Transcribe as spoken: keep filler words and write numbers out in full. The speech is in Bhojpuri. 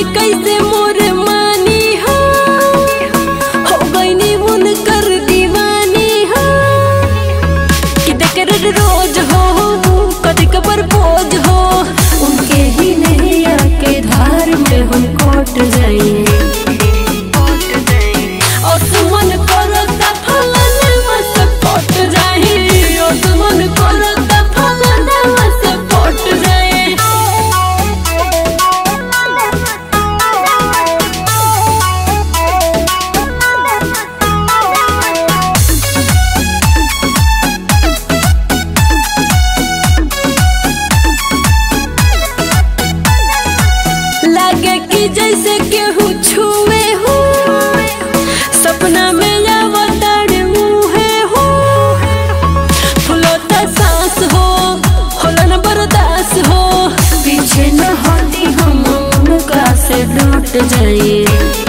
कैसे मोर मानी हो हो गईनी मुन कर दीवानी हो कि देकर रोज हो कदी कबर बोझ हो उनके ही नैया के धार में हम कोट जाए और सुमन करता फलन बस कोट जाए और सुमन करता फलन बस कोट जाए। लागे कि जैसे केहू छुए हो सपना में अवतार मुहे हो फुलता सांस हो होला न बर्दाश्त हो पीछे न हटी हम उनका से लौट जाए।